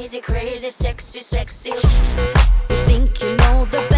crazy, crazy, sexy, sexy. You think you know the best.